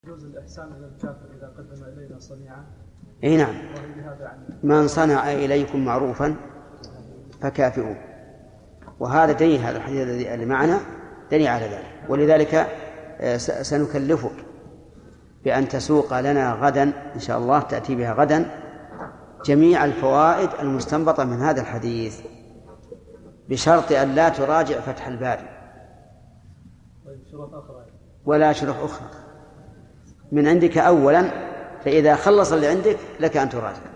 يجوز الإحسان إلى الكافر إذا قدم إلينا صنيعا؟ أي نعم، من صنع إليكم معروفا فكافئوه، وهذا دليل، هذا الحديث الذي معنا دليل على ذلك. ولذلك سنكلفك بأن تسوق لنا غدا إن شاء الله، تأتي بها غدا جميع الفوائد المستنبطة من هذا الحديث، بشرط أن لا تراجع فتح الباري ولا شروح أخرى من عندك أولا، فإذا خلص اللي عندك لك أن تراجع.